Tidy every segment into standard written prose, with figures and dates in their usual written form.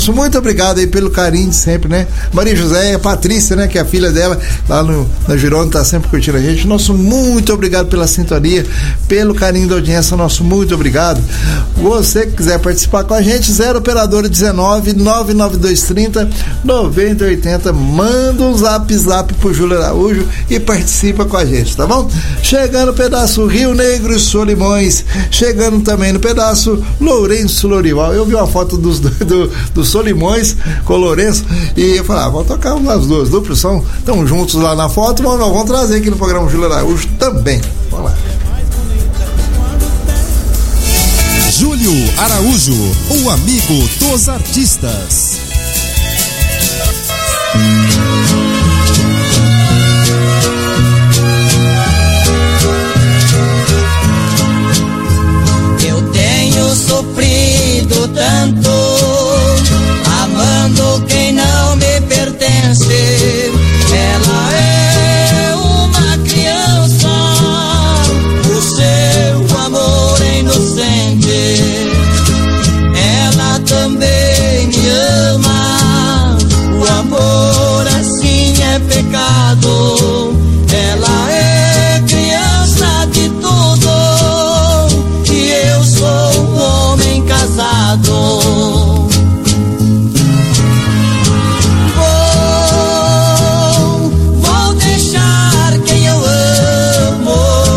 Muito obrigado aí pelo carinho de sempre, né? Maria José, a Patrícia, né? Que é a filha dela lá na Girona, tá sempre curtindo a gente. Nosso muito obrigado pela sintonia, pelo carinho da audiência, nosso muito obrigado. Você que quiser participar com a gente, 0 operadora 19 99230 9080, manda um zap pro Júlio Araújo e participa com a gente, tá bom? Chegando no pedaço Rio Negro e Solimões, chegando também no pedaço Lourenço Lorival. Eu vi uma foto dos Solimões com o Lourenço e eu falei, vamos tocar umas duas duplas, estão juntos lá na foto, mas nós vamos trazer aqui no programa Júlio Araújo também. Vamos lá. Júlio Araújo, o amigo dos artistas. Eu tenho sofrido tanto, amando quem não me pertence. Ela é uma criança, o seu amor é inocente. Ela também me ama, o amor assim é pecado. Ela é criança de tudo e eu sou um homem casado. Vou deixar quem eu amo.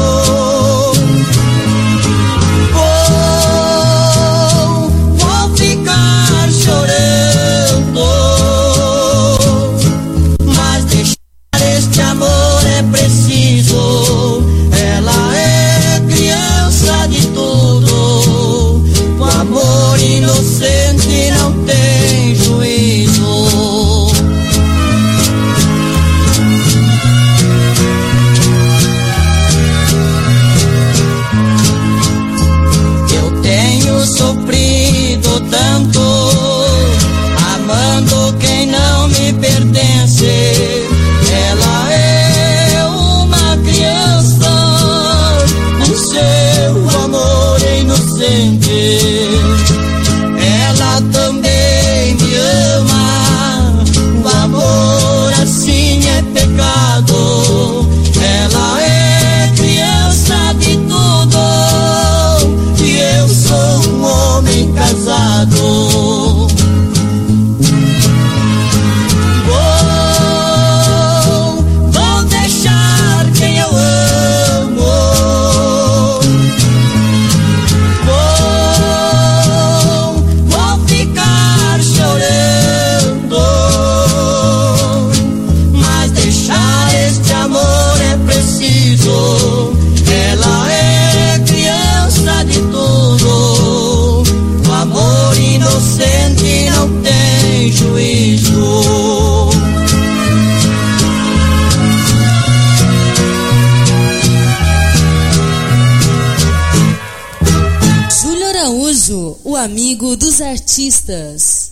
Vou ficar chorando. Mas deixar este amor é preciso. Ela é criança de tudo. O amor inocente não tem juízo. Eu tenho sofrido tanto, amando quem não me pertence. Ela é uma criança, o seu amor é inocente. Ela também me ama, o amor assim é pecado. Ela é criança de tudo e eu sou um homem casado. Vou deixar quem eu amo. Vou ficar chorando. Mas deixar este amor é preciso. Ela é criança de tudo. O amor inocente não tem juízo. Júlio Araújo, o amigo dos artistas.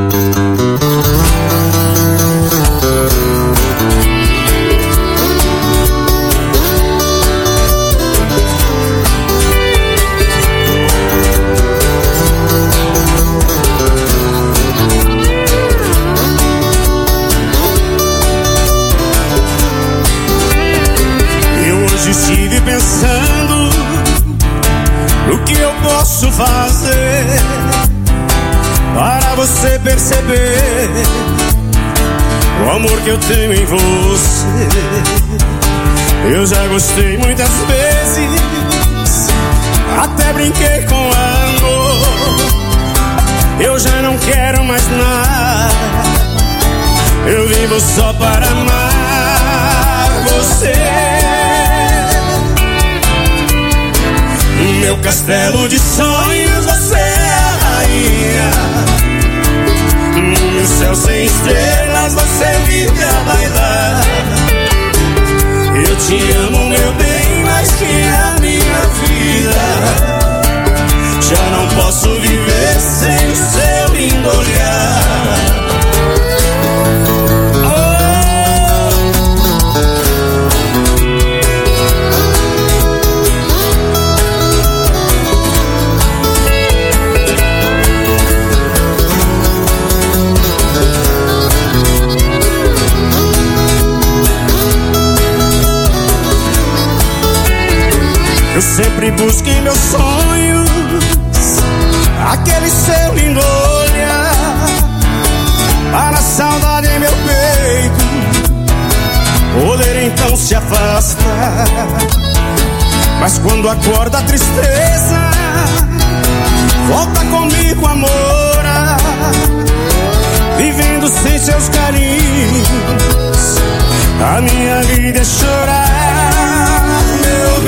Eu hoje estive pensando no que eu posso fazer para você perceber o amor que eu tenho em você. Eu já gostei muitas vezes, até brinquei com amor. Eu já não quero mais nada, eu vivo só para amar você. Meu castelo de sonhos, você é a rainha. No céu sem estrelas, você vive a bailar. Eu te amo, meu bem, mais que a minha vida. Já não posso viver sem o seu lindo olhar. não se afasta. Mas quando acorda a tristeza, volta comigo, amor, vivendo sem seus carinhos. A minha vida é chorar, meu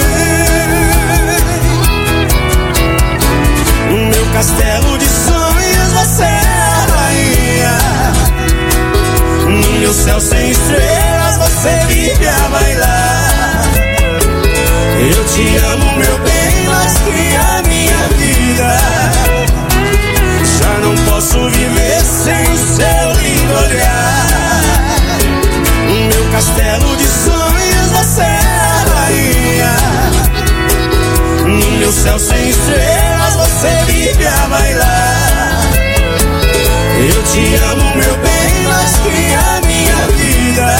bem. No meu castelo de sonhos você é a rainha. No meu céu sem estrelas você vive a bailar. Eu te amo, meu bem, mais que a minha vida. Já não posso viver sem o seu lindo olhar. No meu castelo de sonhos você é a rainha. No meu céu sem estrelas você vive a bailar. Eu te amo, meu bem, mais que a minha vida.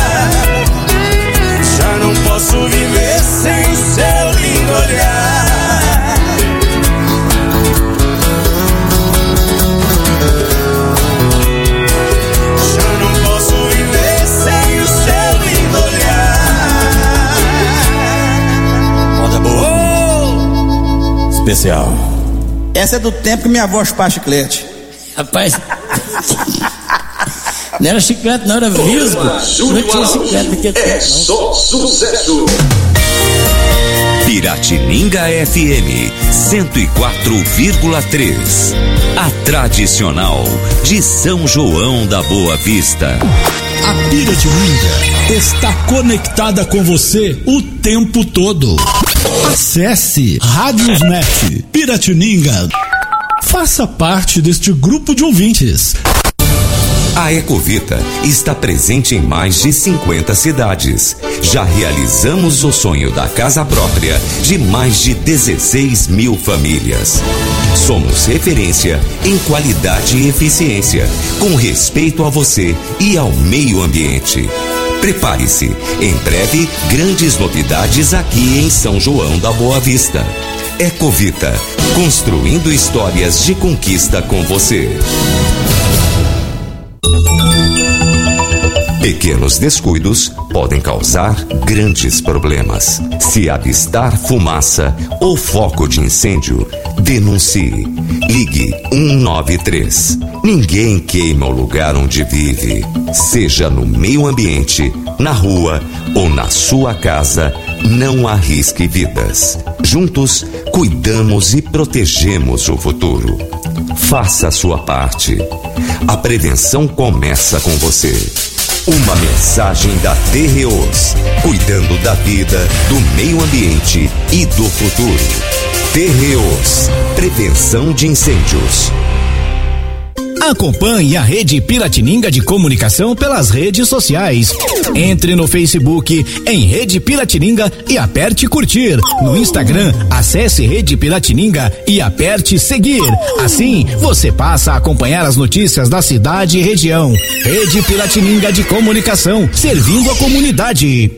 Já não posso viver sem o seu lindo olhar. Já não posso viver sem o seu lindo olhar. Moda boa. Oh! Especial. Essa é do tempo que minha avó chupava chiclete. Rapaz, não era chiclete, não era visgo. Não tinha chiclete naquele tempo, não. Só sucesso. Piratininga FM 104,3. A tradicional de São João da Boa Vista. A Piratininga está conectada com você o tempo todo. Acesse Radiosnet Piratininga. Faça parte deste grupo de ouvintes. A Ecovita está presente em mais de 50 cidades. Já realizamos o sonho da casa própria de mais de 16 mil famílias. Somos referência em qualidade e eficiência, com respeito a você e ao meio ambiente. Prepare-se, em breve, grandes novidades aqui em São João da Boa Vista. Ecovita, construindo histórias de conquista com você. Pequenos descuidos podem causar grandes problemas. Se avistar fumaça ou foco de incêndio, denuncie. Ligue 193. Ninguém queima o lugar onde vive. Seja no meio ambiente, na rua ou na sua casa, não arrisque vidas. Juntos, cuidamos e protegemos o futuro. Faça a sua parte. A prevenção começa com você. Uma mensagem da Terreos, cuidando da vida, do meio ambiente e do futuro. Terreos, prevenção de incêndios. Acompanhe a Rede Piratininga de Comunicação pelas redes sociais. Entre no Facebook em Rede Piratininga e aperte curtir. No Instagram, acesse Rede Piratininga e aperte seguir. Assim, você passa a acompanhar as notícias da cidade e região. Rede Piratininga de Comunicação, servindo a comunidade.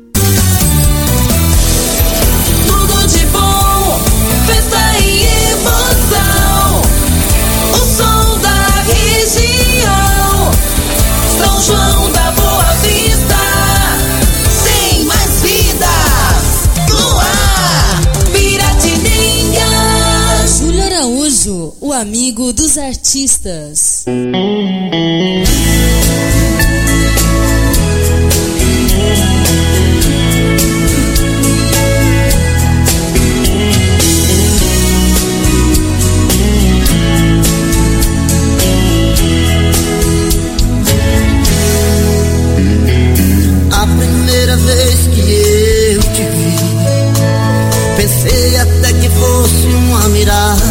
Tudo de bom, festa e emoção. O som da região, São João da Boa Vista. Tem mais vida no ar, Piratininga. Júlio Araújo, o amigo dos artistas. A primeira vez que eu te vi, pensei até que fosse uma miragem.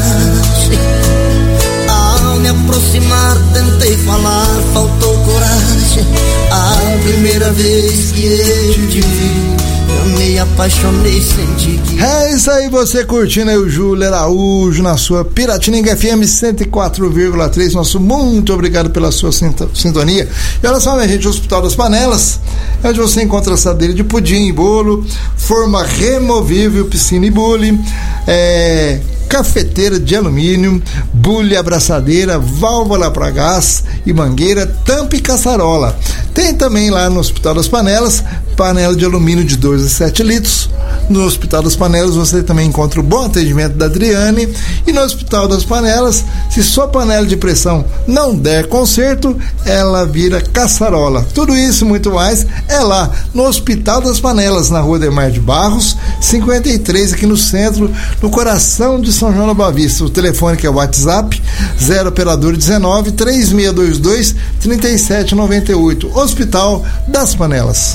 Ao me aproximar tentei falar, faltou coragem. A primeira vez que eu te vi, eu me apaixonei, senti que... É isso aí, você curtindo aí o Júlio Araújo na sua Piratininga FM 104,3. Nosso muito obrigado pela sua sintonia. E olha só, minha gente, o Hospital das Panelas é onde você encontra assadeira de pudim e bolo, forma removível, piscina e bule, cafeteira de alumínio, bule, abraçadeira, válvula para gás e mangueira, tampa e caçarola. Tem também lá no Hospital das Panelas, panela de alumínio de 2 a 7 litros. No Hospital das Panelas você também encontra o bom atendimento da Adriane. E no Hospital das Panelas, se sua panela de pressão não der conserto, ela vira caçarola. Tudo isso e muito mais é lá no Hospital das Panelas, na Rua Demar de Barros, 53, aqui no centro, no coração de São João da Boa Vista. O telefone que é o WhatsApp, 0 operador 19 3622 3798. Hospital das Panelas.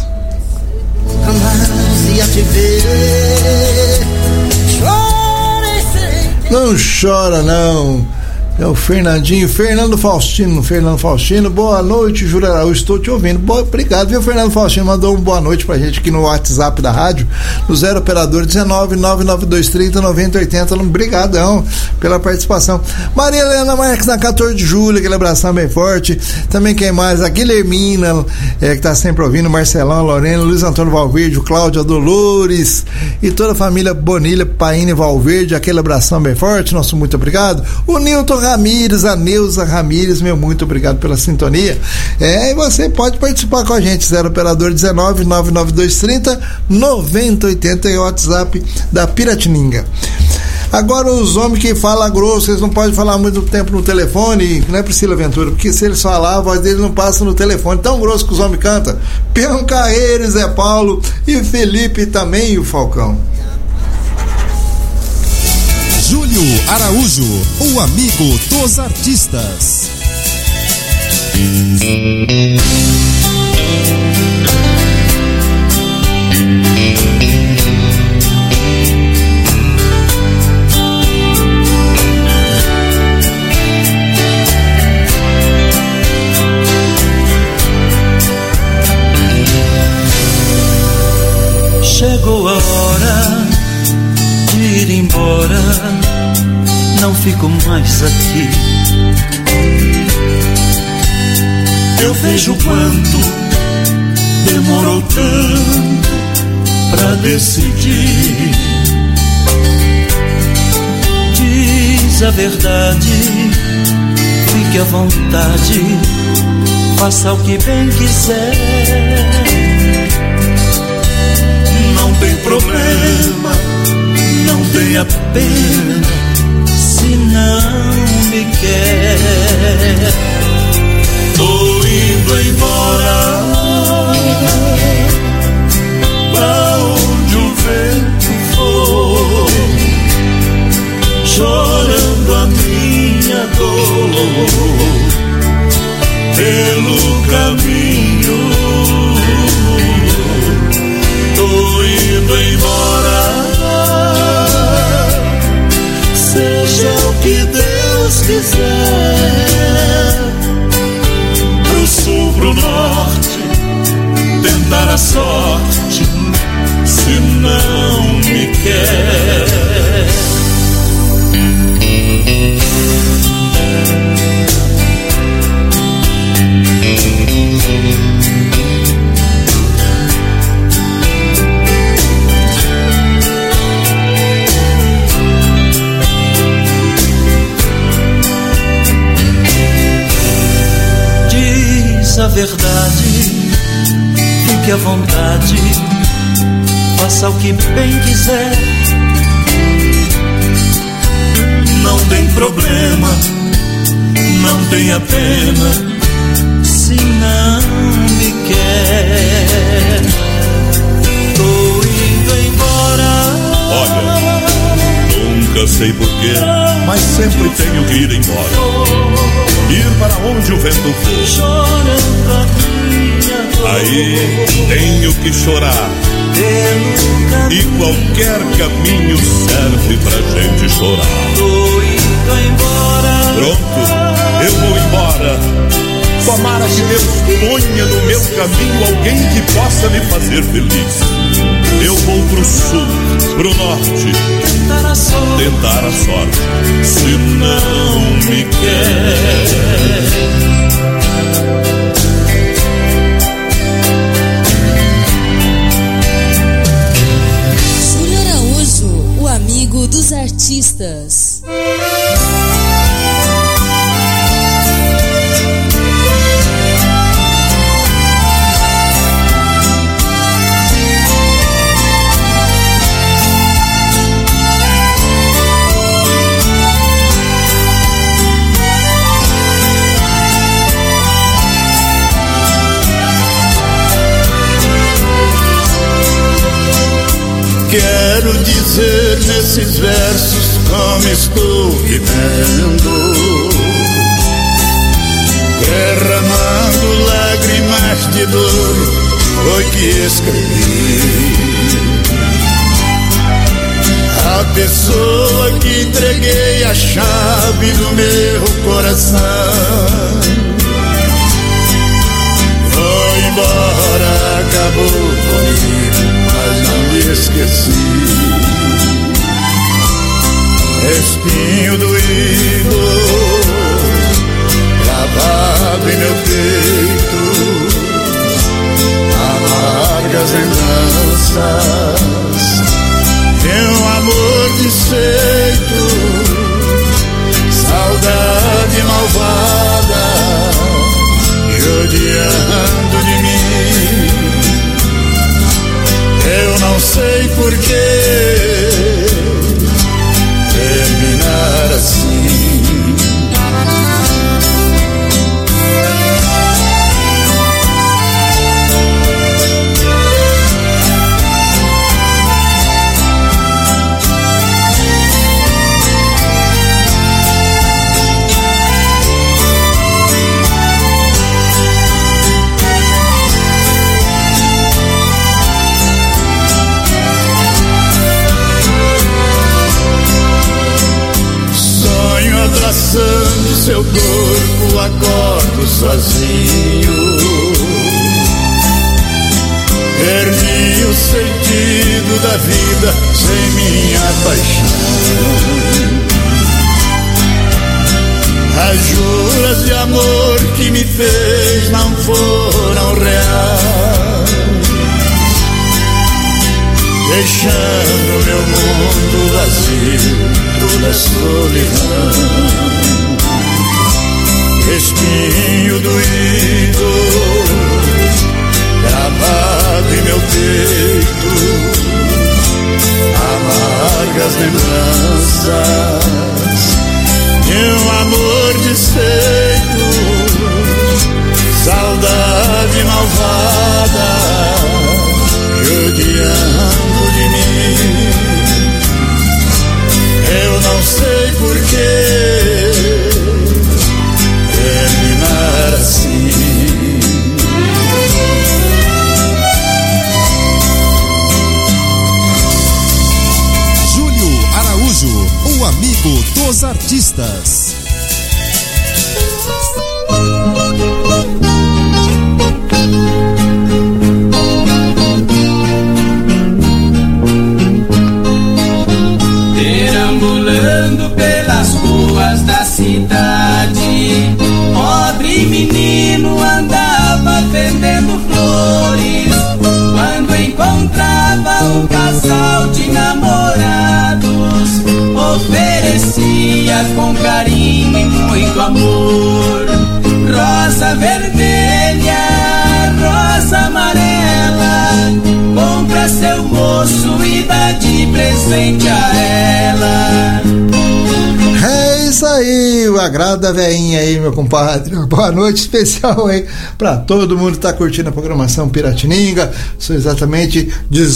Não chora não. É o Fernando Faustino, boa noite, Júlio Araújo, estou te ouvindo. Obrigado, viu, Fernando Faustino, mandou uma boa noite pra gente aqui no WhatsApp da rádio, no 0 operador 19 99230 9080, brigadão pela participação. Maria Helena Marques, na 14 de julho, aquele abração bem forte. Também quem mais? A Guilhermina, que tá sempre ouvindo, Marcelão, Lorena, Luiz Antônio Valverde, Cláudia Dolores e toda a família Bonilha, Paine Valverde, aquele abração bem forte, nosso muito obrigado. O Nilton Ramires, a Neuza Ramires, meu muito obrigado pela sintonia. E você pode participar com a gente, 0 operador 19 99230 9080 e o WhatsApp da Piratininga. Agora os homens que falam grosso, eles não podem falar muito tempo no telefone, né, Priscila Ventura? Porque se eles falar, a voz deles não passa no telefone, tão grosso que os homens cantam. Peão Carreiro, Zé Paulo e Felipe também, e o Falcão. Júlio Araújo, o amigo dos artistas. Chegou a hora de ir embora, não fico mais aqui. Eu vejo quanto demorou tanto pra decidir. Diz a verdade, fique à vontade, faça o que bem quiser. Não tem problema, não tenha pena, se não me quer. Tô indo embora, pra onde o vento for, chorando a minha dor pelo caminho. Tô indo embora, seja o que Deus quiser. Pro sul, pro norte, tentar a sorte, se não me quer. A verdade, fique à vontade, faça o que bem quiser. Não tem problema, não tenha pena, se não me quer. Tô indo embora. Olha, nunca sei porquê, mas sempre tenho que ir embora. Ir para onde o vento for. Aí tenho que chorar. E qualquer caminho serve pra gente chorar. Pronto, eu vou embora. Tomara que Deus ponha no meu caminho alguém que possa me fazer feliz. Eu vou pro sul, pro norte, tentar a sorte, se não me quer. Júlio Araújo, o amigo dos artistas. quero dizer nesses versos como estou vivendo, derramando lágrimas de dor, foi que escrevi. A pessoa que entreguei a chave do meu coração foi embora, acabou comigo, mas não me esqueci. Espinho doído gravado em meu peito, amargas lembranças de um amor desfeito, saudade malvada judiando de mim. Eu não sei porquê terminar assim. Abraçando seu corpo, acordo sozinho. Perdi o sentido da vida sem minha paixão. As juras de amor que me fez não foram reais, deixando meu mundo vazio, toda solidão. Espinho doído gravado em meu peito, amargas lembranças de um amor desfeito, saudade malvada judiando de mim. Eu não sei porquê terminar assim. Júlio Araújo, o amigo dos artistas. Perambulando pelas ruas da cidade, pobre menino andava vendendo flores. Quando encontrava um casal de namorados, oferecia com carinho e muito amor rosa vermelha, rosa amarela. Compra seu moço e dá de presente a ela. É isso aí, o agrado da veinha aí, meu compadre. Boa noite especial aí pra todo mundo que tá curtindo a programação Piratininga. São exatamente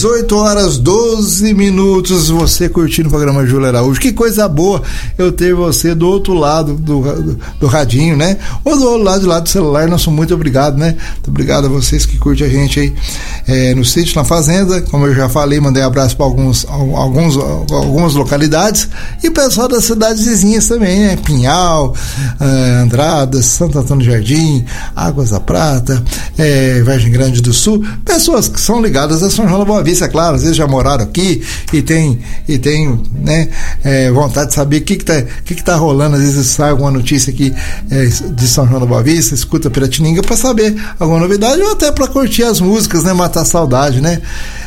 18h12, você curtindo o programa Júlio Araújo. Que coisa boa eu ter você do outro lado do radinho, né? Ou do outro lado do celular. Nosso muito obrigado, né? Muito obrigado a vocês que curtem a gente aí no sítio, na fazenda. Como eu já falei, mandei abraço para algumas localidades e pessoal das cidades vizinhas também, né? Pinhal, Andradas, Santo Antônio do Jardim, Águas da Prata, Vargem Grande do Sul, pessoas que são ligadas a São João da Boa Vista, é claro, às vezes já moraram aqui e tem né, vontade de saber o que tá rolando. Às vezes sai alguma notícia aqui de São João da Boa Vista, escuta Piratininga para saber alguma novidade ou até para curtir as músicas, né? Matar a saudade, né?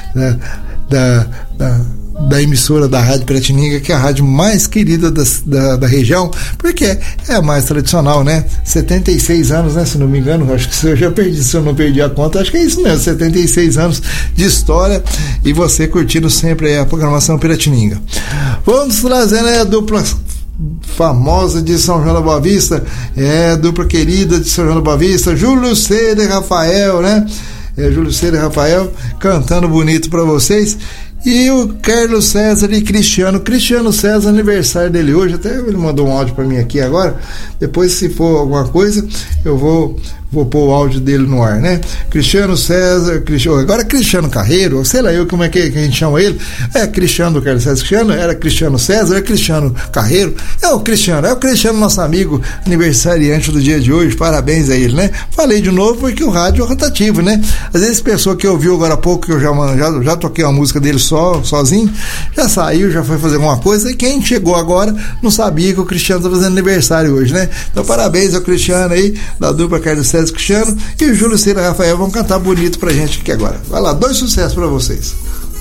Da emissora da Rádio Piratininga, que é a rádio mais querida da região, porque é a mais tradicional, né? 76 anos, né? Se não me engano, acho que se eu não perdi a conta, acho que é isso mesmo, 76 anos de história, e você curtindo sempre a programação Piratininga. Vamos trazer, né, a dupla famosa de São João da Boa Vista, dupla querida de São João da Boa Vista, Júlio Cera e Rafael, né? Júlio Cera e Rafael cantando bonito pra vocês. E o Carlos César e Cristiano César, aniversário dele hoje, até ele mandou um áudio para mim aqui agora, depois se for alguma coisa eu vou pôr o áudio dele no ar, né? Cristiano César, agora Cristiano Carreiro, sei lá eu como é que a gente chama ele, Cristiano do Carlos César, Cristiano, era Cristiano César, Cristiano Carreiro, é o Cristiano nosso amigo aniversariante do dia de hoje, parabéns a ele, né? Falei de novo porque o rádio é rotativo, né? Às vezes pessoa que ouviu agora há pouco, que eu já toquei uma música dele sozinho, já saiu, já foi fazer alguma coisa, e quem chegou agora não sabia que o Cristiano tá fazendo aniversário hoje, né? Então parabéns ao Cristiano aí, da dupla Carlos César Cristiano, e o Júlio Ciro e Rafael vão cantar bonito pra gente aqui agora. Vai lá, 2 sucessos pra vocês.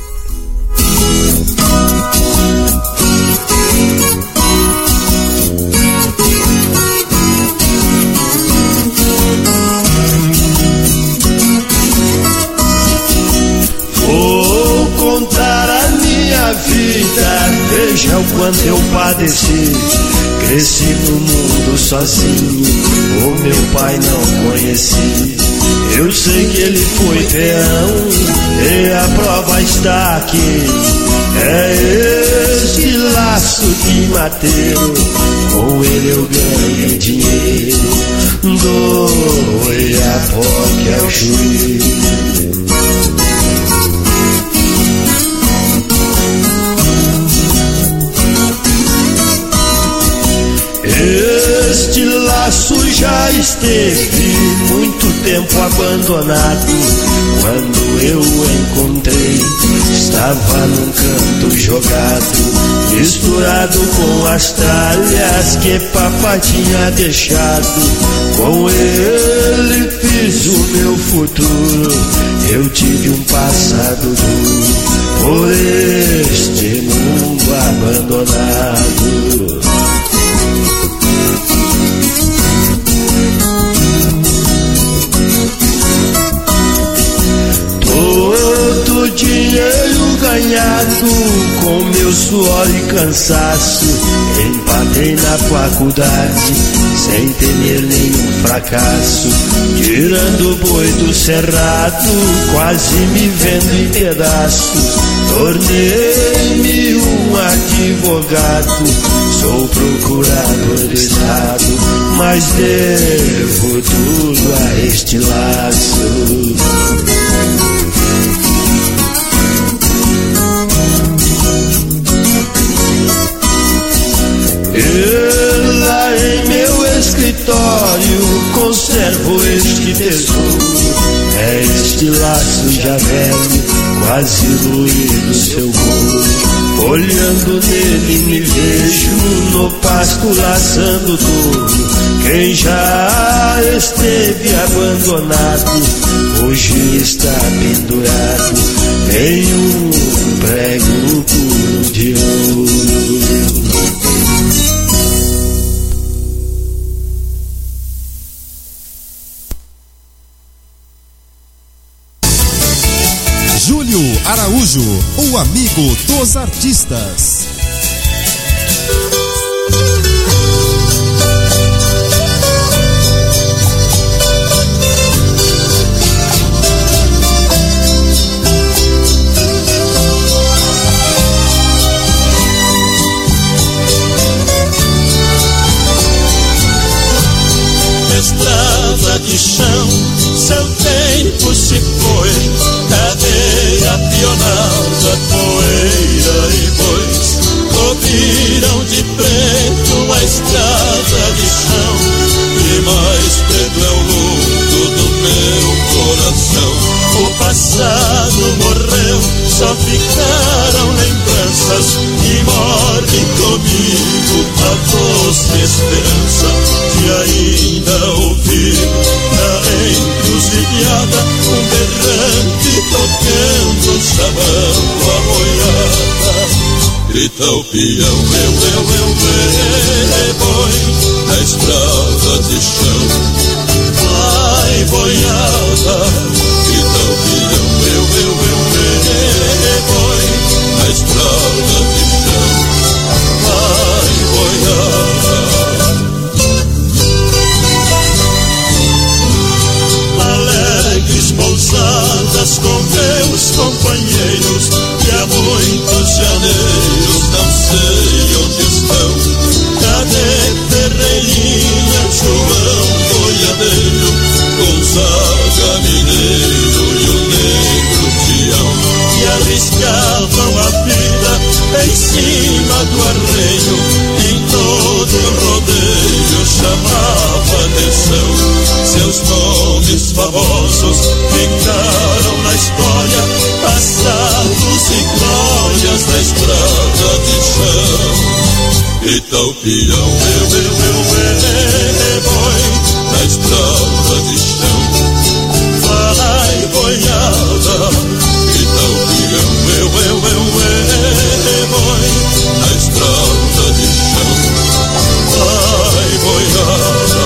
Vou contar a minha vida, veja o quanto eu padeci. Cresci no mundo sozinho, o meu pai não conheci. Eu sei que ele foi peão, e a prova está aqui. É este laço de mateiro, com ele eu ganhei dinheiro. Doe a POC ao juiz. Este laço já esteve muito tempo abandonado. Quando eu o encontrei, estava num canto jogado, misturado com as tralhas que papai tinha deixado. Com ele fiz o meu futuro, eu tive um passado duro por este mundo abandonado. Todo dinheiro ganhado com meu suor e cansaço, empatei na faculdade sem temer nenhum fracasso. Tirando o boi do cerrado, quase me vendo em pedaços. Tornei-me um advogado, sou procurador do estado, mas devo tudo a este laço. Lá em meu escritório conservo este tesouro. É este laço já velho, quase ruído seu couro. Olhando nele me vejo no pasto laçando touro. Quem já esteve abandonado, hoje está pendurado em um prego puro de ouro. Júlio Araújo, o amigo dos artistas. Estrada de chão, seu tempo se foi. Cadeia pionada, poeira e bois cobriram de preto a estrada de chão. E mais preto é o mundo do meu coração. O passado morreu, só ficaram lembranças. E morre comigo a doce esperança de ainda ouvir na encruzilhada um berrante tocando sabão a boiada. Grita o peão, eu, boi na estrada de chão. Vai boiada, grita o peão, eu, boi na estrada de chão. Vai boiada. Alegres pousadas com meus companheiros, que há muito Gonzaga Mineiro e o Negro Tião, que arriscavam a vida em cima do arreio, em todo rodeio chamava atenção. Seus nomes famosos ficaram na história, passados e glórias da estrada de chão. Itapião, boi, na estrada de chão. Vai, boiada, Itapião, boi, na estrada de chão. Vai, boiada.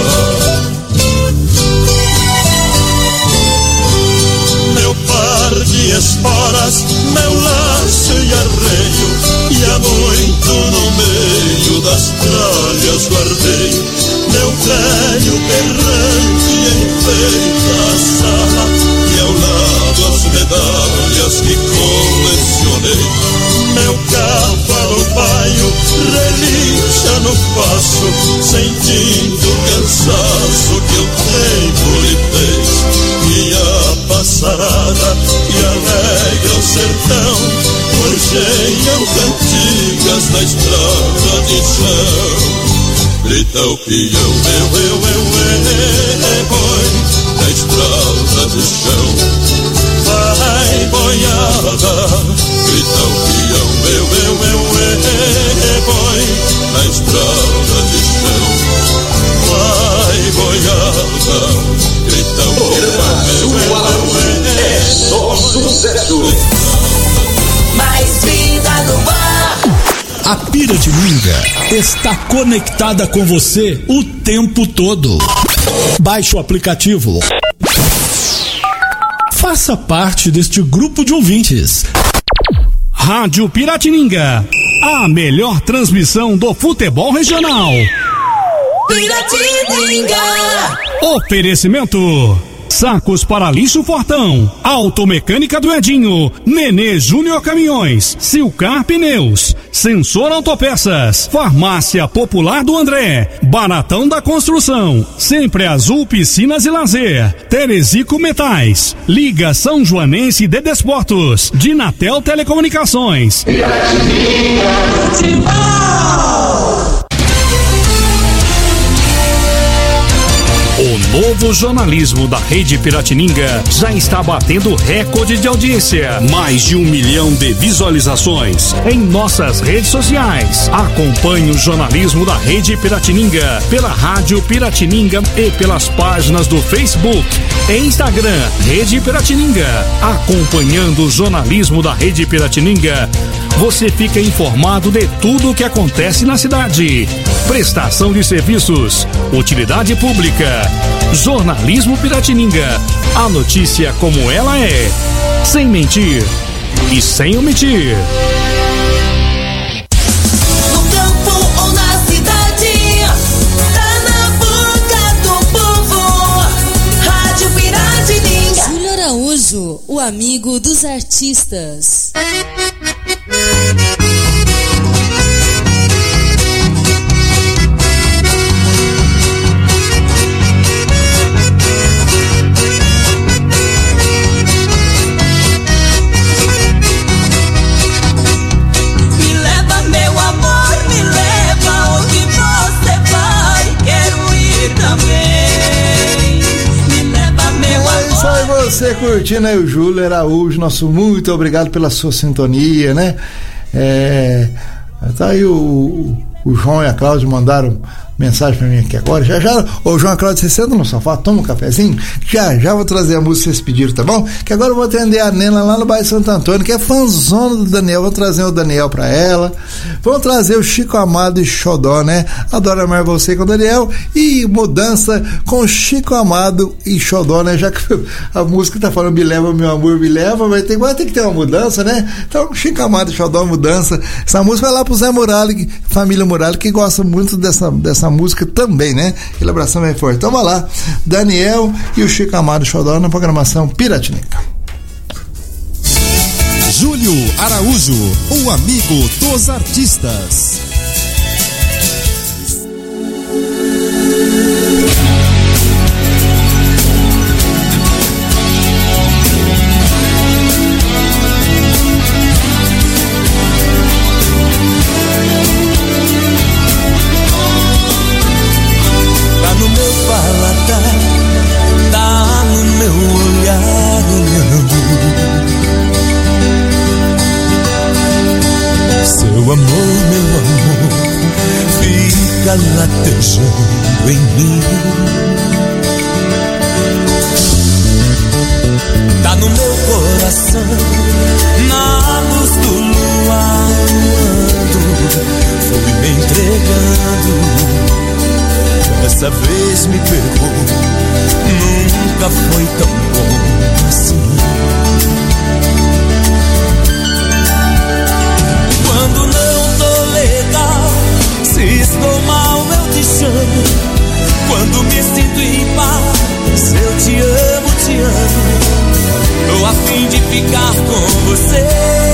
Meu par de esporas, meu laço e arreio, e há muito no meio das tralhas guardei. Meu velho berrante enfeita a sala, e ao lado as medalhas que colecionei. Meu cavalo paio relincha no passo, sentindo o cansaço que o tempo lhe fez. E a passarada que alegra o sertão forjeiam cantigas na estrada de chão. Grita o peão, boi, na estrada de chão. Vai, boiada, grita o peão, boi, na estrada de chão. Vai, boiada, grita o peão, é só sucesso. Mais vida no ar. A Piratininga está conectada com você o tempo todo. Baixe o aplicativo. Faça parte deste grupo de ouvintes. Rádio Piratininga, a melhor transmissão do futebol regional. Piratininga. Oferecimento: Sacos para lixo Fortão, Automecânica do Edinho, Nenê Júnior Caminhões, Silcar Pneus, Sensor Autopeças, Farmácia Popular do André, Baratão da Construção, Sempre Azul Piscinas e Lazer, Terezico Metais, Liga São Joanense de Desportos, Dinatel Telecomunicações. O novo jornalismo da Rede Piratininga já está batendo recorde de audiência. Mais de 1 milhão de visualizações em nossas redes sociais. Acompanhe o jornalismo da Rede Piratininga pela Rádio Piratininga e pelas páginas do Facebook e Instagram Rede Piratininga. Acompanhando o jornalismo da Rede Piratininga, você fica informado de tudo o que acontece na cidade. Prestação de serviços, utilidade pública, jornalismo Piratininga. A notícia como ela é, sem mentir e sem omitir. No campo ou na cidade, tá na boca do povo. Rádio Piratininga. Júlio Araújo, o amigo dos artistas. Você curtindo aí o Júlio Araújo, nosso muito obrigado pela sua sintonia, né? Tá aí o João e a Cláudia mandaram mensagem pra mim aqui agora. Já, ô João e a Cláudia, você senta no sofá, toma um cafezinho, já vou trazer a música que vocês pediram, tá bom? Que agora eu vou atender a Nena lá no bairro Santo Antônio, que é fãzona do Daniel. Vou trazer o Daniel pra ela. Vamos trazer o Chico Amado e Xodó, né? Adoro Amar Você com o Daniel. E Mudança com Chico Amado e Xodó, né? Já que a música tá falando me leva, meu amor, me leva, mas tem que ter uma mudança, né? Então, Chico Amado e Xodó, Mudança. Essa música vai lá pro Zé Muralha, família Muralha, que gosta muito dessa música também, né? Aquele abração bem forte. Então, vai lá, Daniel e o Chico Amado e Xodó na programação Piratininga. Júlio Araújo, o amigo dos artistas. em mim. Tá no meu coração, na luz do luar, fui me entregando. Dessa vez me pegou, nunca foi tão bom assim. Quando não tô legal, se estou mal eu te chamo. Quando me sinto em paz, eu te amo, te amo. Tô a fim de ficar com você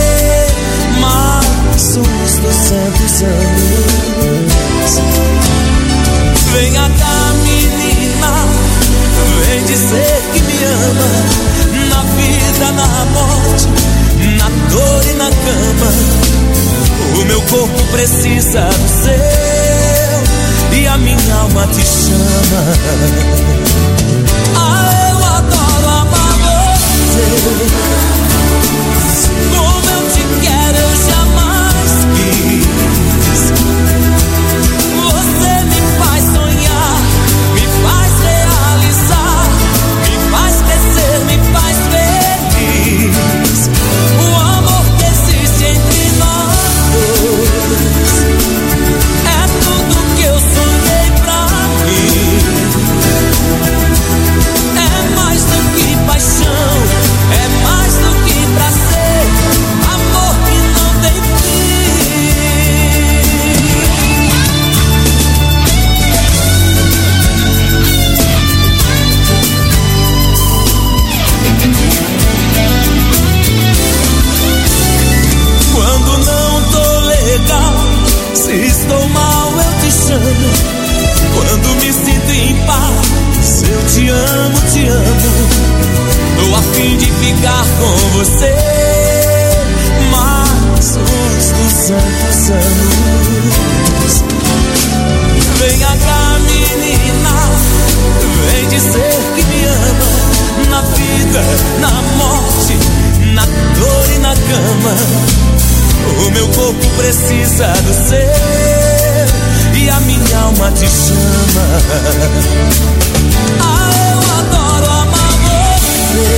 mais uns 200 anos. Venha cá, menina, vem dizer que me ama. Na vida, na morte, na dor e na cama. O meu corpo precisa do seu e a minha alma te chama. Ah, eu adoro amar você. Como eu te quero, eu jamais quis. Você me faz sonhar, me faz realizar, me faz crescer, me faz feliz. O amor que existe entre nós dois é tudo que eu sonhei pra mim. É mais do que paixão, é mais do que prazer, amor que não tem Quando não tô legal, se estou mal eu te chamo. Quando me sinto em paz, eu te amo, te amo. Tô a fim de ficar com você mais uns 200 anos. Venha cá, menina, vem dizer que me ama. Na vida, na morte, na dor e na cama. O meu corpo precisa do seu e a minha alma te chama. Ah, eu adoro amar você.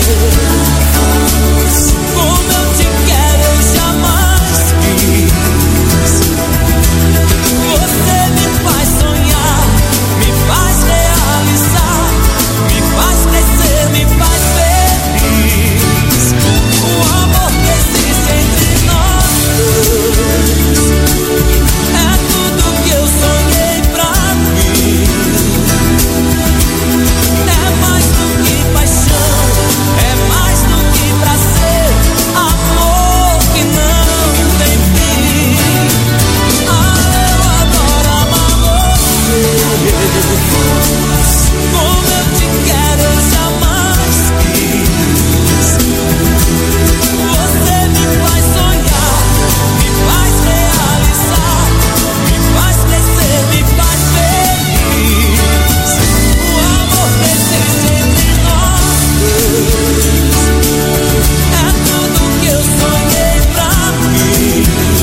Como eu te quero, eu jamais quis. Você me faz sonhar, me faz realizar, me faz crescer, me faz feliz. O amor que existe entre nós é tudo que eu sonhei pra mim. É mais do que paixão, é mais do que prazer, amor que não tem fim. Ah, eu adoro amar você. Como eu te quero, eu jamais quis. Você me faz sonhar, me faz realizar, me faz crescer, me faz feliz. O amor que existe entre nós é tudo que eu sonhei pra mim.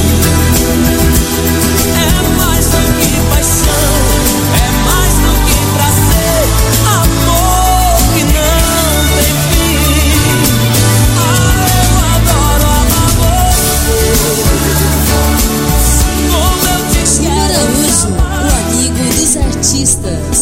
É mais do que paixão, é mais do que prazer, amor que não tem fim. Ah, eu adoro amar você. Como eu te quero, Araújo, o amigo dos artistas.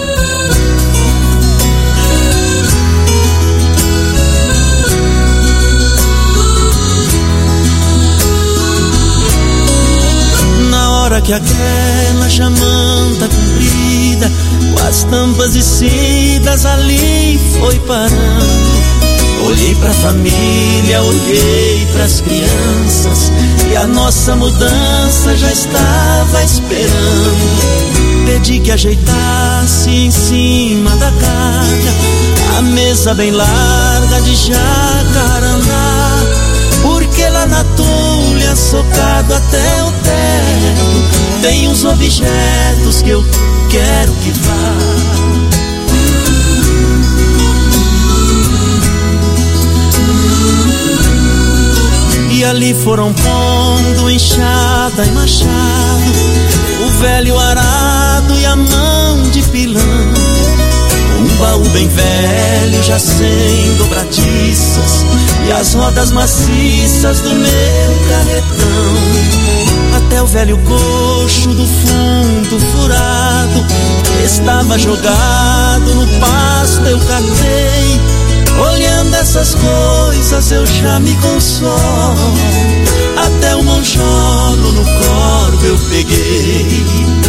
Na hora que aquela chamanta comprida, com as tampas descidas ali foi parando. Olhei pra família, olhei pras crianças, e a nossa mudança já estava esperando. Pedi que ajeitasse em cima da carga a mesa bem larga de jacarandá, porque lá na tulha, socado até o teto, tem uns objetos que eu quero que vá. E ali foram pondo enxada e machado, o velho arado e a mão de pilão. Um baú bem velho, já sem dobradiças, e as rodas maciças do meu carretão. Até o velho coxo do fundo furado estava jogado no pasto, eu catei. Olhando essas coisas eu já me consolo. Até o monjolo no corvo eu peguei.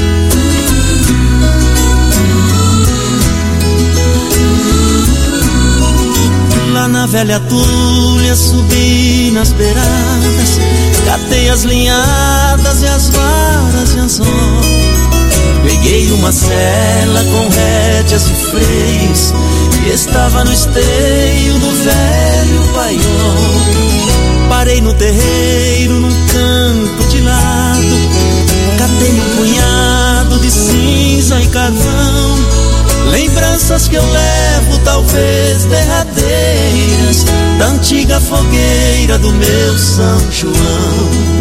Lá na velha tulha subi nas beiradas, catei as linhadas e as varas de anzol. Peguei uma sela com rédeas e freios que estava no esteio do velho paiol. Parei no terreiro num canto de lado, catei um punhado de cinza e carvão. Lembranças que eu levo, talvez derradeiras, da antiga fogueira do meu São João.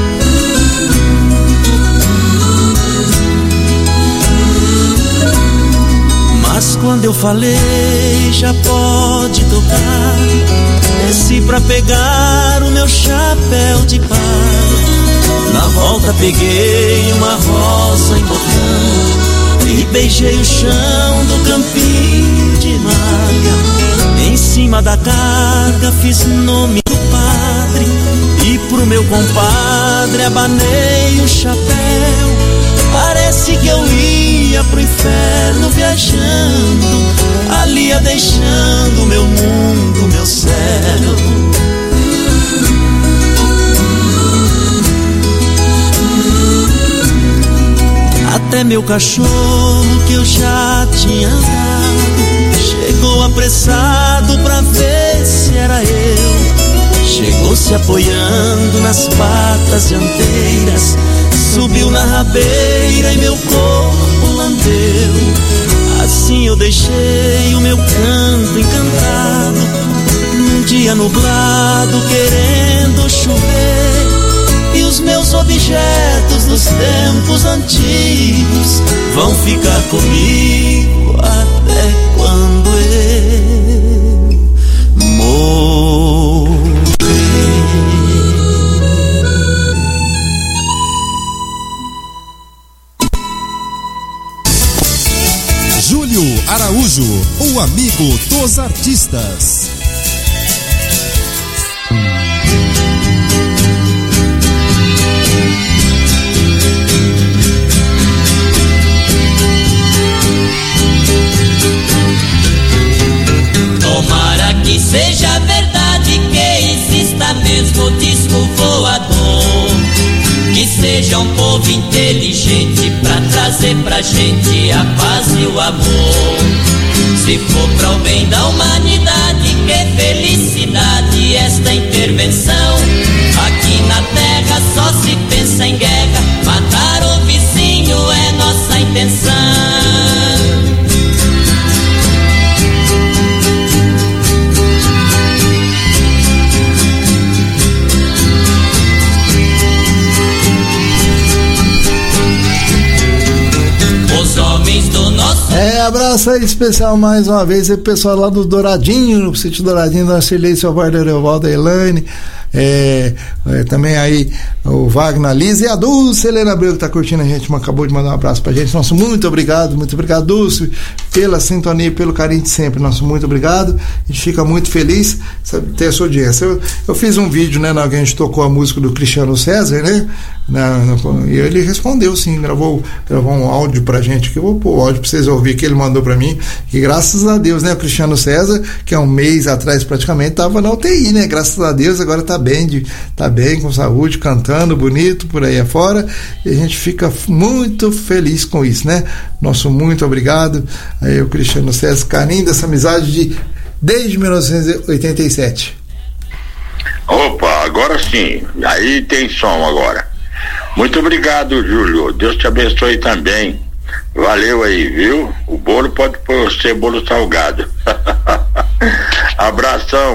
Mas quando eu falei, já pode tocar, desci pra pegar o meu chapéu de palha. Na volta peguei uma rosa em botão e beijei o chão do campinho de malha. Em cima da carga fiz nome do padre e pro meu compadre abanei o chapéu. Parece que eu ia pro inferno viajando, ali ia deixando meu mundo, meu céu. Até meu cachorro que eu já tinha dado chegou apressado pra ver se era eu. Chegou se apoiando nas patas dianteiras, subiu na rabeira e meu corpo lambeu. Assim eu deixei o meu canto encantado, num dia nublado querendo chover. E os meus objetos dos tempos antigos vão ficar comigo até quando eu morrer. Júlio Araújo, o amigo dos artistas. Tomara que seja verdade, que exista mesmo disco voador, que seja um povo inteligente pra trazer pra gente a paz e o amor. Se for pra o bem da humanidade, que felicidade esta intervenção. Aqui na terra só se pensa em guerra, matar o vizinho é nossa intenção. Abraço aí especial mais uma vez aí, pessoal lá do Douradinho, no sítio Douradinho, da Cirlei, seu Valder, Evaldo, a Elaine, também aí o Wagner, Lisa e a Dulce Helena Abreu que tá curtindo a gente, acabou de mandar um abraço pra gente. Nosso muito obrigado Dulce, pela sintonia, pelo carinho de sempre, nosso muito obrigado. A gente fica muito feliz de ter a sua audiência. Eu fiz um vídeo, né, na que a gente tocou a música do Cristiano César, né, e ele respondeu sim, gravou um áudio pra gente, que eu vou pôr o áudio pra vocês ouvir, que ele mandou pra mim, e graças a Deus, né, o Cristiano César, que há um mês atrás praticamente tava na UTI, né, graças a Deus agora tá bem, com saúde, cantando bonito por aí afora, e a gente fica muito feliz com isso, né. Nosso muito obrigado aí o Cristiano César, carinho dessa amizade desde 1987. Opa, agora sim, aí tem som agora. Muito obrigado, Júlio, Deus te abençoe também, valeu aí, viu? O bolo pode ser bolo salgado. Abração,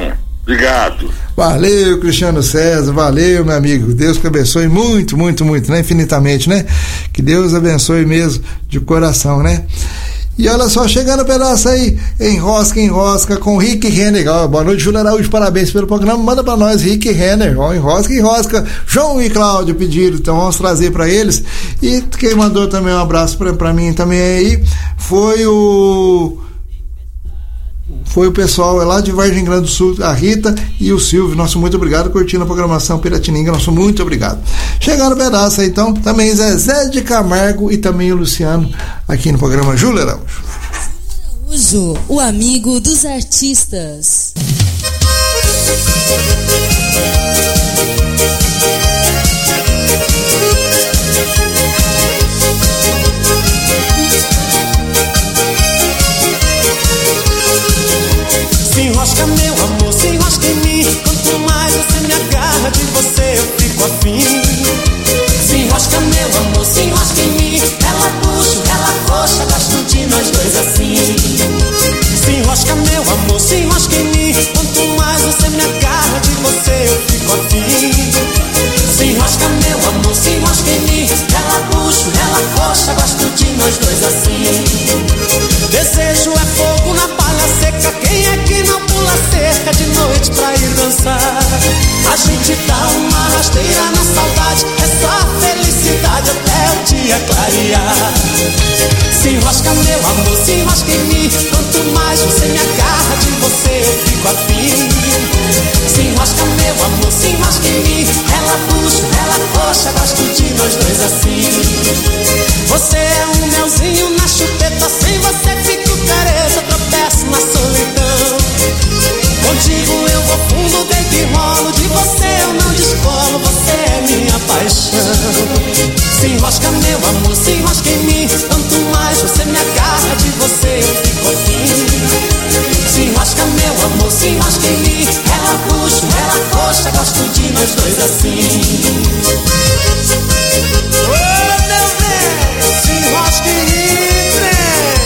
Obrigado. Valeu, Cristiano César, valeu, meu amigo. Deus que abençoe muito, muito, muito, né? Infinitamente, né? Que Deus abençoe mesmo de coração, né? E olha só, chegando o pedaço aí, enrosca com Rick Renner. Ó, boa noite, Júlio Araújo, parabéns pelo programa. Manda pra nós, Rick Renner. Ó, enrosca. João e Cláudio pediram, então vamos trazer pra eles. E quem mandou também um abraço pra mim também aí foi o pessoal lá de Vargem Grande do Sul, a Rita e o Silvio. Nosso muito obrigado, curtindo a programação Piratininga, nosso muito obrigado. Chegaram o pedaço aí, então, também Zezé de Camargo e também o Luciano aqui no programa Júlio Araújo. O amigo dos artistas. Se enrosca, meu amor, se enrosca em mim. Quanto mais você me agarra, de você eu fico afim. Se enrosca, meu amor, se enrosca em mim. Ela puxa, ela coxa, gosto de nós dois assim. Se enrosca, meu amor, se enrosca em mim. Quanto mais você me agarra, de você eu fico afim. Se enrosca, meu amor, se enrosca em mim. Ela puxa, ela coxa, gosto de nós dois assim. Desejo é fogo na palha seca. Quem é que não pula cerca de noite pra ir dançar? A gente dá uma rasteira na saudade. É só felicidade até o dia clarear. Se enrosca, meu amor, se enrosca em mim. Quanto mais você me agarra, de você eu fico afim. Se enrosca, meu amor, se enrosca em mim. Ela puxa, ela coxa, gosto de nós dois assim. Você é um melzinho na chupeta. Sem você fico careta, tropeço na solidão. Contigo eu vou fundo, deito e rolo. De você eu não descolo, você é minha paixão. Se enrosca, meu amor, se enrosca em mim. Quanto mais você me agarra, de você eu fico afim. Se enrosca, meu amor, se enrosca em mim. Ela puxa, ela coxa, gosto de nós dois assim. Ô, meu bem, se enrosca em mim, trem.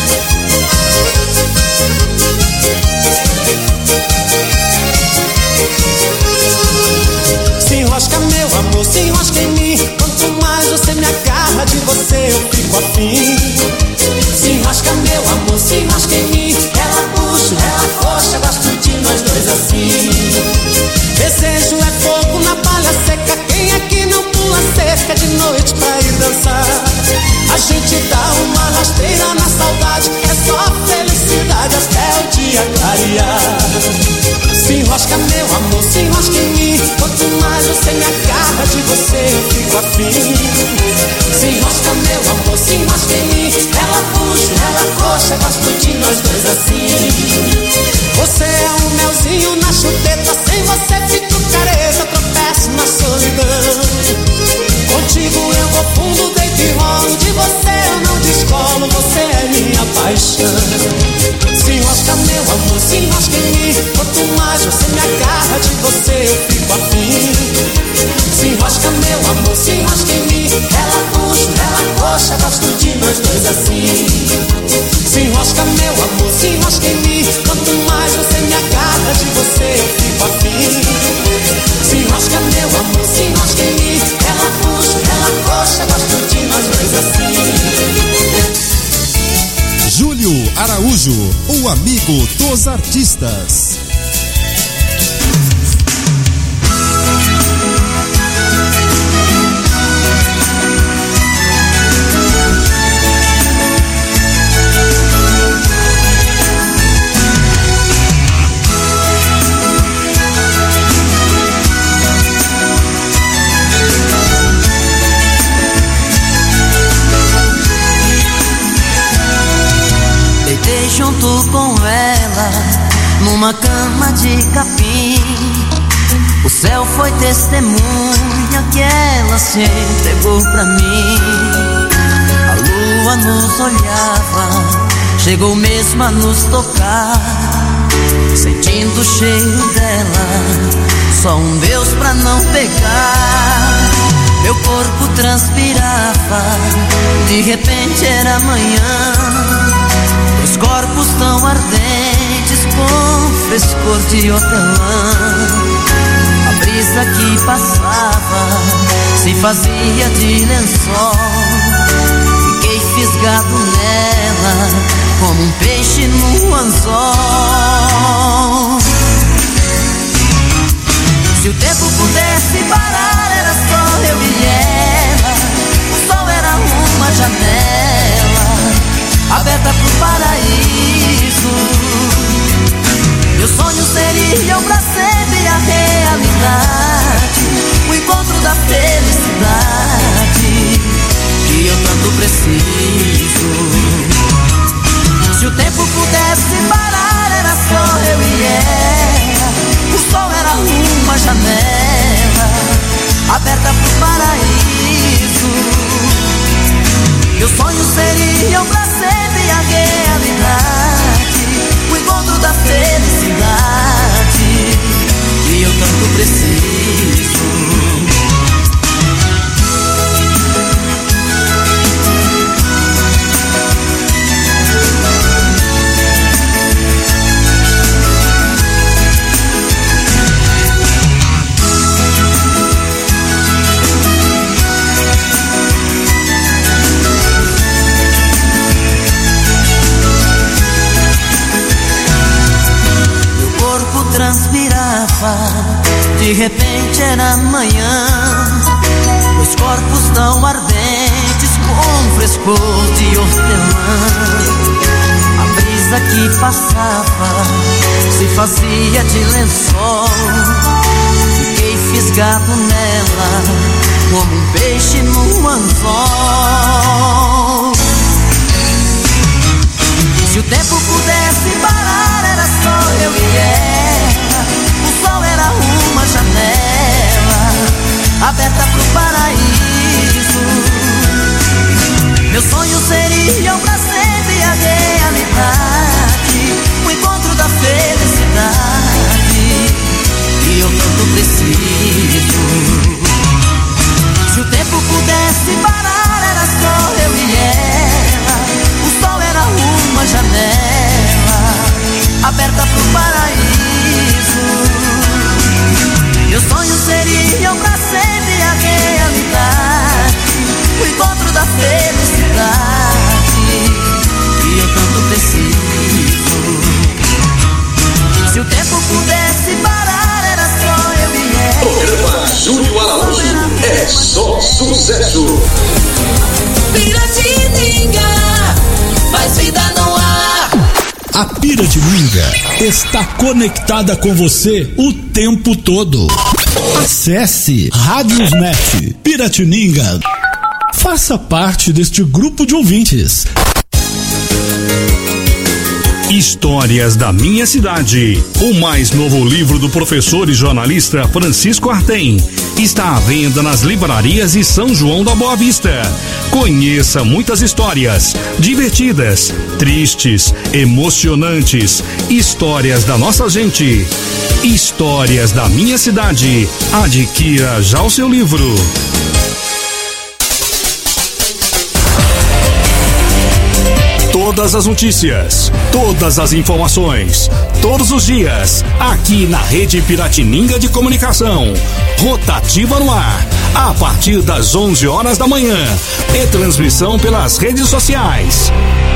Se enrosca, meu amor, se enrosca em mim. Quanto mais você me agarra, de você eu fico afim. Se enrosca, meu amor, se enrosca em mim. Ela puxa, ela coxa, gosto de nós dois assim. Desejo é fogo na palha seca. Quem é que não pula cerca de noite pra ir dançar? A gente dá uma rasteira na saudade. É só felicidade até o dia clarear. Se enrosca, meu amor, se enrosca em mim. Quanto mais você me agarra, de você eu fico afim. Se enrosca, meu amor, se enrosca em mim. Ela puxa, ela coxa, gosto de nós dois assim. Você é um melzinho na chupeta. Sem você fico careta, tropeço na solidão. Contigo eu vou fundo, deito e rolo. De você eu não descolo, você é minha paixão. Se enrosca, meu amor, se enrosca em mim. Quanto mais você me agarra, de você eu fico afim. Se enrosca, meu amor, se enrosca em mim. Ela puxa, ela coxa, gosto de nós dois assim. Se enrosca, meu amor, se enrosca em mim. Quanto mais você me agarra, de você eu fico afim. Se enrosca, meu amor, se enrosca em mim. Ela puxa, ela coxa, gosto de nós dois assim. Júlio Araújo, o amigo dos artistas. Deitei junto com ela numa cama de capim. O céu foi testemunha que ela se entregou pra mim. A lua nos olhava, chegou mesmo a nos tocar. Sentindo o cheiro dela, só um Deus pra não pegar. Meu corpo transpirava, de repente era manhã. Os corpos tão ardentes com frescor. cor de hortelã. A brisa que passava se fazia de lençol. Fiquei fisgado nela como um peixe no anzol. Se o tempo pudesse parar, era só eu e ela. O sol era uma janela aberta pro paraíso. Meus sonhos seriam pra sempre a realidade, o encontro da felicidade que eu tanto preciso. Se o tempo pudesse parar, era só eu e ela. O sol era uma janela aberta pro paraíso. Meus sonhos seriam pra sempre a realidade, o encontro da felicidade que eu tanto preciso. Transpirava, de repente era manhã, dois corpos tão ardentes com frescor de hortelã. A brisa que passava se fazia de lençol. Fiquei fisgado nela como um peixe no anzol. Se o tempo pudesse parar, era só eu e ela. O sol era uma janela aberta pro paraíso. Meus sonhos seriam pra sempre a realidade, o encontro da felicidade que eu tanto preciso. Se o tempo pudesse parar, era só eu e ela. O sol era uma janela aberta pro paraíso. Meus sonhos seriam pra sempre a realidade, o encontro da felicidade que eu tanto preciso. Se o tempo pudesse parar, era só eu e ela. Programa Júlio Araújo é só sucesso. Piratininga, faz vida no ar. A Piratininga está conectada com você o tempo todo. Acesse Radiosnet Piratininga. Faça parte deste grupo de ouvintes. Histórias da Minha Cidade. O mais novo livro do professor e jornalista Francisco Artem está à venda nas livrarias de São João da Boa Vista. Conheça muitas histórias divertidas, tristes, emocionantes, histórias da nossa gente. Histórias da Minha Cidade. Adquira já o seu livro. Todas as notícias, todas as informações, todos os dias, aqui na Rede Piratininga de Comunicação. Rotativa no ar, a partir das 11 horas da manhã. E transmissão pelas redes sociais.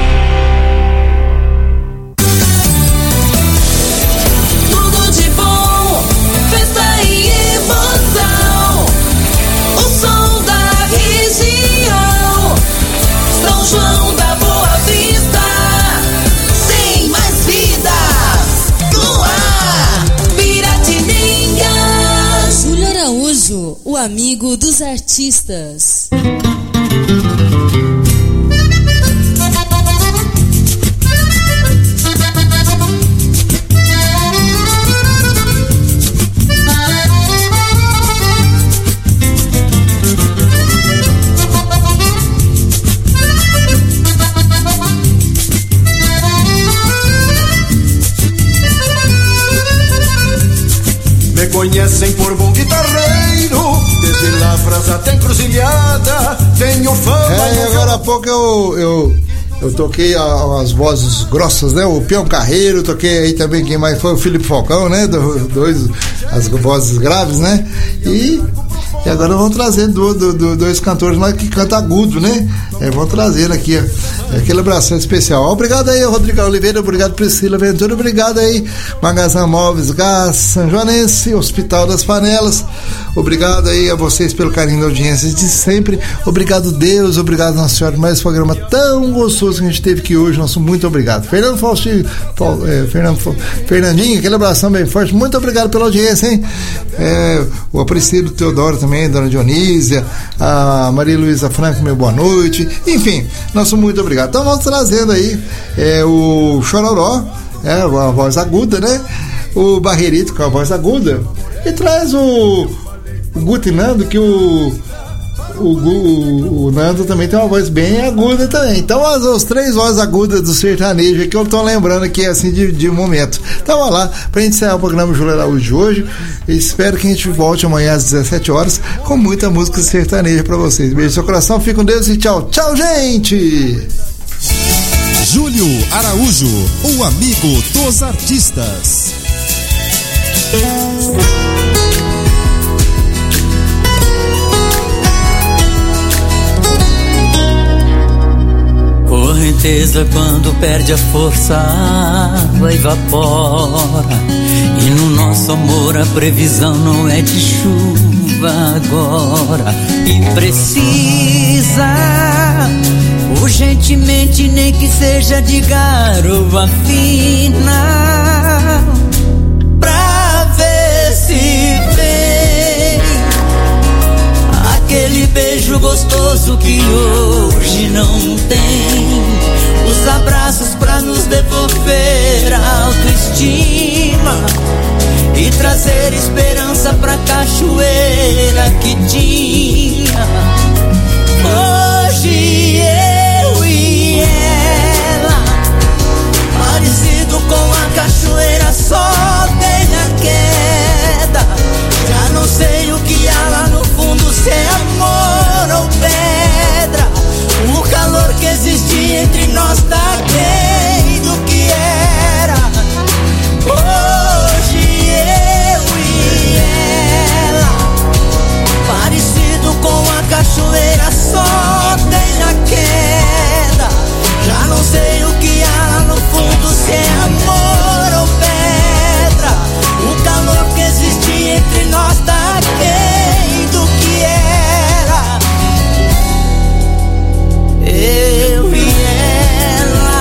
Tudo de bom, festa e emoção. O som da região, São João da Boa Vista. Tem mais vida no ar. Piratininga. Júlio Araújo, o amigo dos artistas. Me conhecem por bom guitarreiro, desde Lavras até Encruzilhada, tenho fama. Agora há pouco eu Eu toquei as vozes grossas, né? O Peão Carreiro, toquei aí também, quem mais foi? O Felipe Falcão, né? As vozes graves, né? E agora vamos trazer dois cantores lá que cantam agudo, né? Vamos trazer aqui, ó, aquele abração especial. Obrigado aí, Rodrigo Oliveira, obrigado Priscila Ventura, obrigado aí, Magazão Móveis, Gás, São Joanense, Hospital das Panelas, obrigado aí a vocês pelo carinho da audiência de sempre, obrigado Deus, obrigado Nossa Senhora, mais esse programa tão gostoso que a gente teve aqui hoje, nosso muito obrigado. Fernandinho, aquele abração bem forte, muito obrigado pela audiência, hein? O Aparecido Teodoro também, Dona Dionísia, a Maria Luísa Franco, meu boa noite, enfim, nosso muito obrigado. Então vamos trazendo aí o Chororó, a voz aguda, né? O Barreirito com a voz aguda, e traz o Gutinando, que o Nando também tem uma voz bem aguda também. Então as três vozes agudas do sertanejo que eu tô lembrando aqui assim de momento. Então vamos lá, pra gente encerrar o programa Júlio Araújo de hoje. Espero que a gente volte amanhã às 17 horas com muita música sertaneja pra vocês. Beijo no seu coração, fique com Deus e tchau. Tchau, gente! Júlio Araújo, o amigo dos artistas. Correnteza quando perde a força, a água evapora. E no nosso amor a previsão não é de chuva agora. E precisa urgentemente, nem que seja de garoa fina, pra ver se vem aquele beijo gostoso que hoje não tem, os abraços pra nos devolver a autoestima e trazer esperança pra cachoeira que tinha. Hoje eu e ela, parecido com a cachoeira, só tem a queda. Já não sei o que há lá no fundo, se é amor ou pedra. O calor que existia entre nós tá aquém do que era. Hoje eu e ela, parecido com a cachoeira, só tem a queda. Já não sei o que há lá no fundo, se é amor ou pedra. O calor que existia entre nós tá aquém do que era. Eu e ela.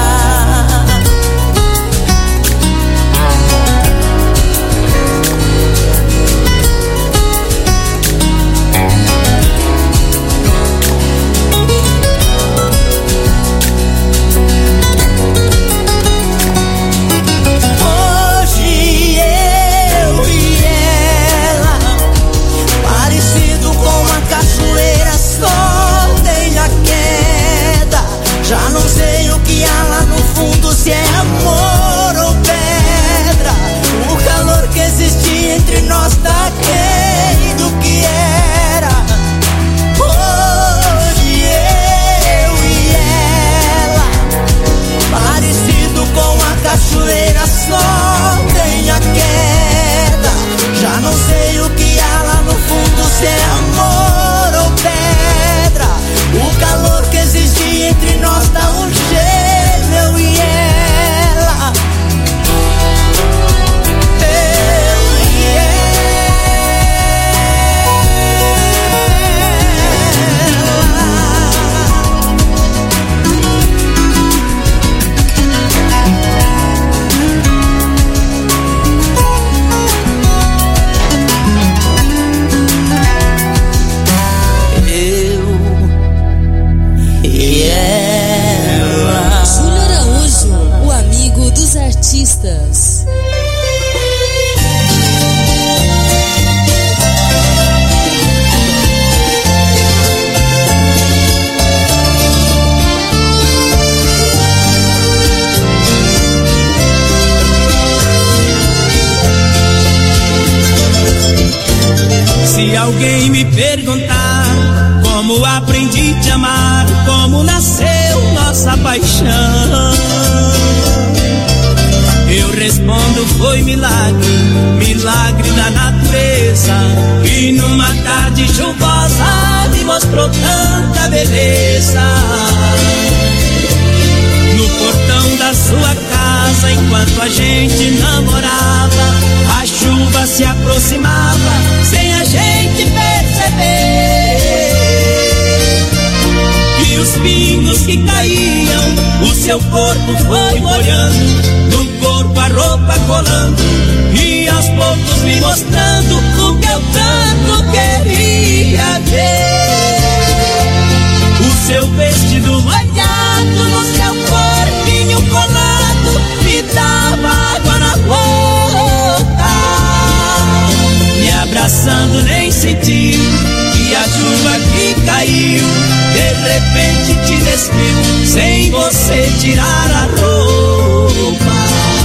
Hoje eu e ela, parecido com uma cachoeira, só tem a queda. Já não sei o que há lá no fundo, se é amor ou pedra. O calor que existia entre nós tá aquém do que era. Hoje eu e ela, parecido com a cachoeira, só tem a queda. Já não sei o que há lá no fundo, se é amor ou pedra. O calor que existia entre nós tá um jeito, eu e ela. Eu e Júlio Araújo, o amigo dos artistas. Se alguém me perguntar como aprendi a te amar, como nasceu nossa paixão. Eu respondo, foi milagre, milagre da natureza, e numa tarde chuvosa me mostrou tanta beleza. No portão da sua casa, enquanto a gente namorava, a chuva se aproximava sem a gente perceber. E os pingos que caíam, o seu corpo foi molhando, no corpo a roupa colando, e aos poucos me mostrando o que eu tanto queria ver. O seu vestido molhado, no seu corpinho colado, me dava água na boca. Me abraçando nem senti, e a chuva que caiu de repente te despiu, sem você tirar a roupa.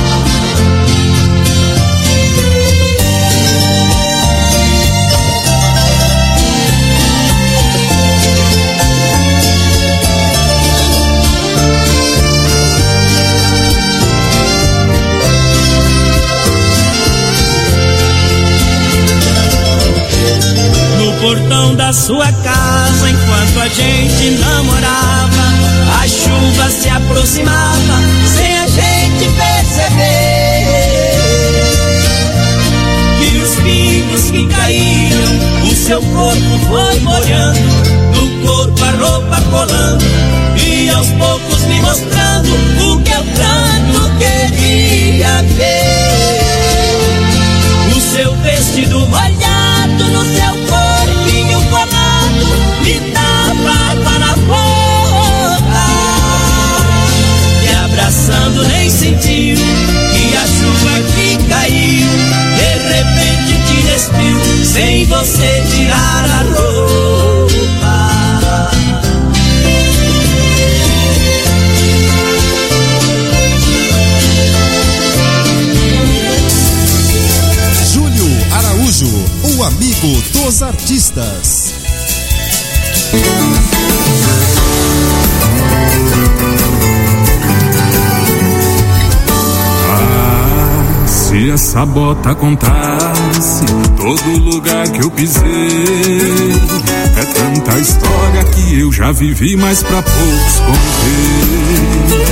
No portão da sua casa, enquanto a gente namorava, a chuva se aproximava sem a gente perceber. E os pingos que caíam, o seu corpo foi molhando, no corpo a roupa colando, e aos poucos me mostrando o que eu tanto queria ver. O seu vestido molhado, no seu corpinho colado, me dava água na boca. Me abraçando nem sentiu, e a chuva que caiu de repente te despiu, sem você tirar a roupa. Júlio Araújo, o amigo dos artistas. Se essa bota contasse todo lugar que eu pisei, é tanta história que eu já vivi, mas pra poucos contei.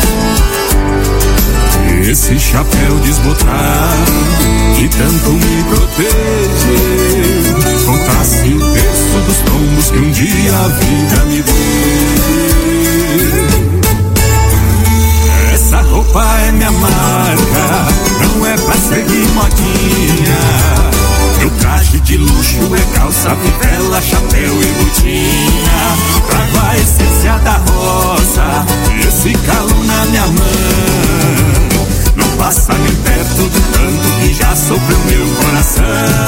Esse chapéu desbotado que tanto me protegeu, contasse o terço dos tombos que um dia a vida me deu. Essa roupa é minha marca, não é pra seguir modinha. Meu traje de luxo é calça, fivela, chapéu e botinha. Trago a essência da rosa, esse calo na minha mão. Não passa nem perto do tanto que já sofreu meu coração.